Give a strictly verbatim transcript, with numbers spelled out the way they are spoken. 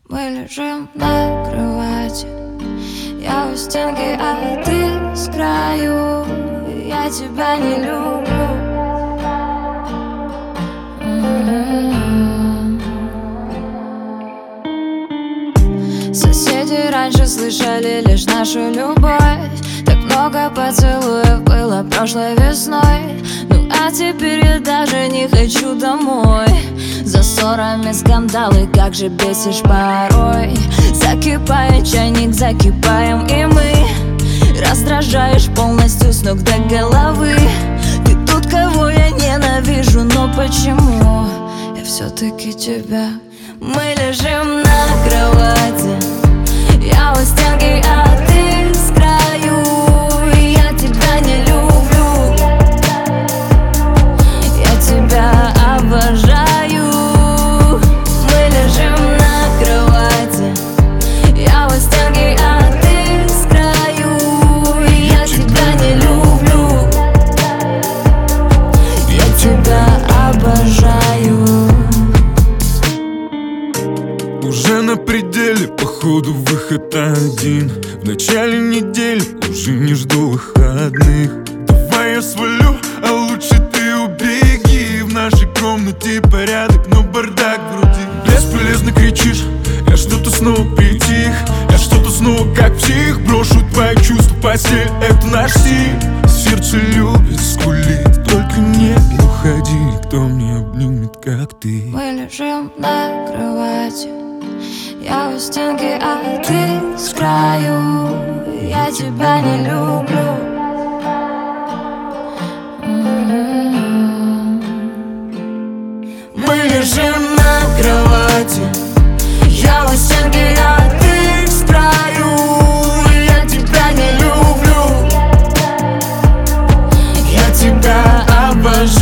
Мы лежим на кровати, я у стенки, а ты с краю. Я тебя не люблю. Соседи раньше слышали лишь нашу любовь. Так много поцелуев было прошлой весной. Ну а теперь я даже не хочу домой. За ссорами скандалы, как же бесишь порой. Закипает чайник, закипаем и мы. Раздражаешь полностью с ног до головы. Ты тут, кого я ненавижу, но почему я все-таки тебя? Мы лежим на кровати, я у стенки, а ты с краю. Я тебя не люблю, я тебя обожаю. Мы лежим на кровати, я у стенки, а ты с краю. Я тебя не люблю, я тебя обожаю. Уже на пределе, походу выход один. В начале недели уже не жду выходных. Давай я свалю, а лучше ты убеги. В нашей комнате порядок, но бардак в груди. Бесполезно кричишь, я что-то снова притих. Я что-то снова как псих. Брошу твои чувства, постель, это наш стиль. Сердце любит, скулит, только не уходи. Кто мне обнимет, как ты? Мы лежим на кровати, я у стенки, а ты с краю. Я тебя не люблю. Мы лежим на кровати, я у стенки, а ты с краю. Я тебя не люблю, я тебя обожаю.